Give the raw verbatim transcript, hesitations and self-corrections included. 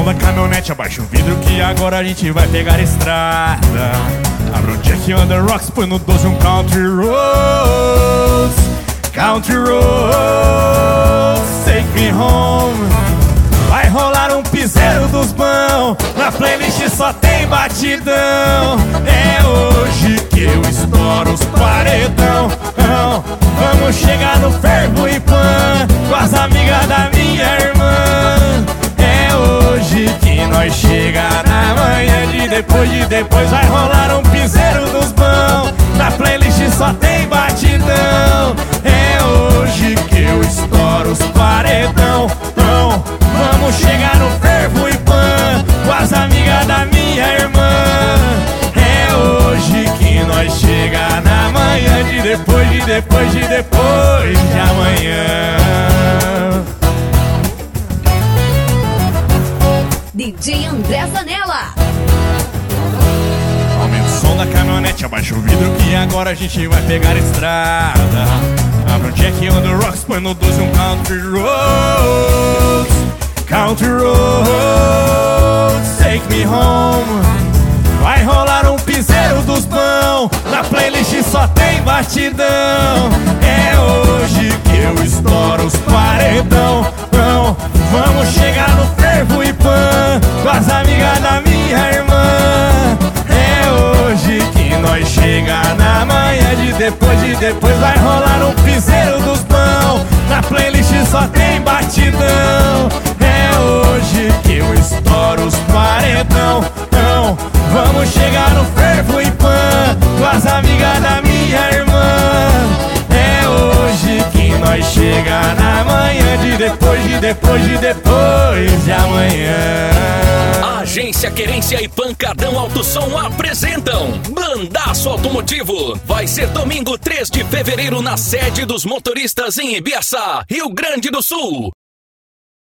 som da caminhonete, abaixa o vidro que agora a gente vai pegar a estrada. Abre o Jack on the Rocks, põe no doze um Country Roads. Country Roads, take me home. Vai rolar um piseiro dos bão, na playlist só tem batidão. É hoje que eu estouro os paredão. Vamos chegar no fervo e pan, com as amigas da minha irmã. É hoje que nós chega na manhã de depois de depois. Vai rolar um piseiro dos bão, na playlist só tem batidão. É hoje que eu estouro os paredão. Vamos chegar no fervo e pan, com as amigas da minha irmã. É hoje que nós chega na manhã de depois de depois de depois de amanhã. D J André Zanella. Aumenta o som da caminhonete, abaixa o vidro que agora a gente vai pegar a estrada. Abre o Jack on the Rocks, põe no doze um Country Roads. Country Roads, take me home. Vai rolar um piseiro dos bão, na playlist só tem batidão. É hoje que eu estouro os paredão. Vamos chegar no fervo e pan, com as amigas da minha irmã. É hoje que nós chega na manhã de depois de depois. Vai rolar um piseiro dos bão, na playlist só tem batidão. É hoje que eu estouro os paredão. Vamos chegar no fervo e pan, com as amigas da minha irmã. É hoje que nós chega na manhã de depois de depois de depois de amanhã. Agência Querência e Pancadão Alto Som apresentam Bandaço Automotivo. Vai ser domingo três de fevereiro na sede dos motoristas em Ibiaçá, Rio Grande do Sul.